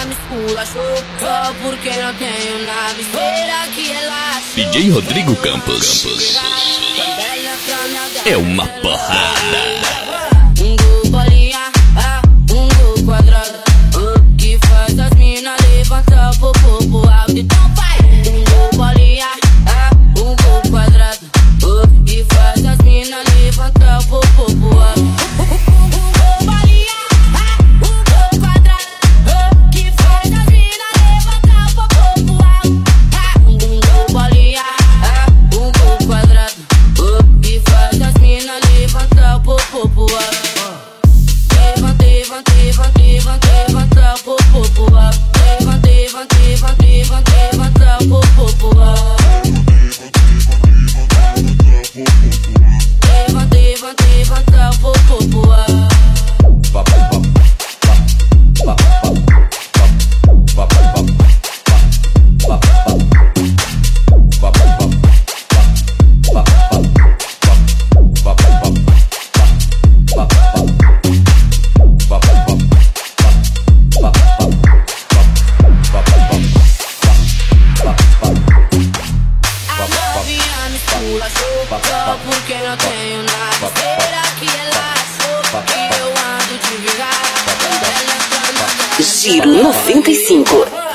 me esculachou só porque não tenho nada. Espera que relaxe. DJ Rodrigo Campos é uma porrada. Um gol bolinha, um gol quadrado, que faz as mina levantar o popô pro alto. Então vai. Um gol bolinha, um gol quadrado, que faz as mina levantar o popô pro alto. Um gol bolinha, um gol quadrado, que faz as mina levantar o popô pro alto. Um gol bolinha, um gol quadrado, que faz as mina levantar o popô pro alto. Levanta o popô pro alto. Levanta o popô pro alto. Levanta o popô pro alto. Só porque não tenho nada. Será que ela achou que eu ando de virada? Giro 95.